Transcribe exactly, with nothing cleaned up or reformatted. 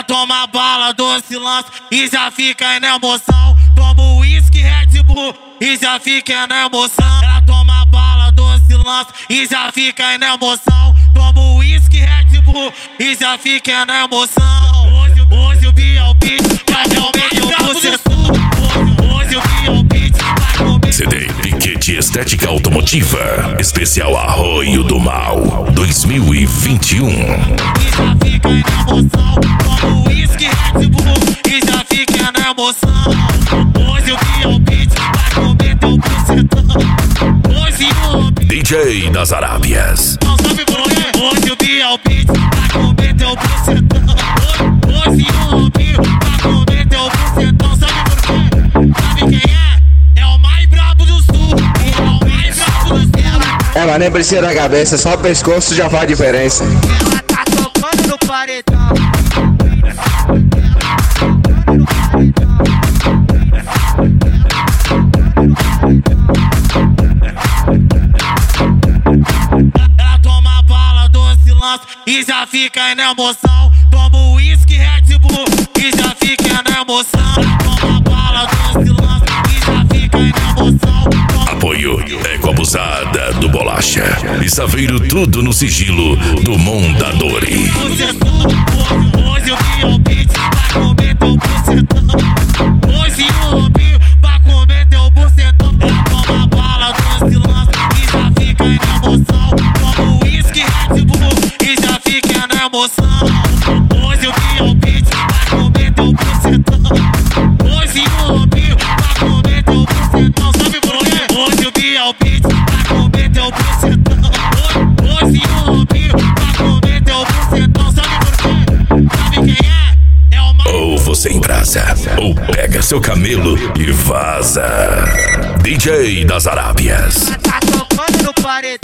Ela toma bala, doce lança e já fica na emoção. Toma uísque, Red Bull e já fica na emoção. Ela toma bala, doce lança e já fica na emoção. Toma uísque, Red Bull e já fica na emoção. Hoje, hoje o Biel Beat vai realmente o bucetão. Hoje o Biel Beat vai comer. C D Piquete Estética Automotiva Especial Arroio do Mal dois mil e vinte e um. E já fica na emoção. Toma uísque, Red Bull e já fica na emoção. Hoje o Biel Beat vai comer teu bucetão. Hoje o D J das Arábias. não sabe por quê? Hoje o Biel Beat vai comer teu bucetão. Hoje o Biel vai comer teu bucetão. Sabe por quê? Sabe quem é? É o mais brabo do sul. É o mais brabo do sul. É, mas nem precisa da cabeça, só o pescoço já faz diferença. Ela tá tocando no paredão. Ela toma bala, doce lança e já fica na emoção. Toma uísque, Red Bull e já fica na emoção. Ela toma bala, doce lança e já fica na emoção. Apoio Eco Abusada do Bolacha e Saveiro, tudo no sigilo do Mondadori. Hoje o Biel Beat vai comer teu bucetão. Hoje o Biel vai comer teu bucetão. Ela toma bala, doce lança e já fica na emoção. Toma uísque, Red Bull e já fica na emoção. Hoje o Biel Beat vai comer teu bucetão. Hoje o Biel vai comer teu bucetão. Sabe por quê? Hoje o Biel Beat vai comer teu bucetão. Hoje o Biel vai comer teu bucetão. Sabe por quê? Sabe quem é? É o mais... Ou você embrasa, ou pega seu camelo e vaza. D J das Arábias. Tá tocando no paredão.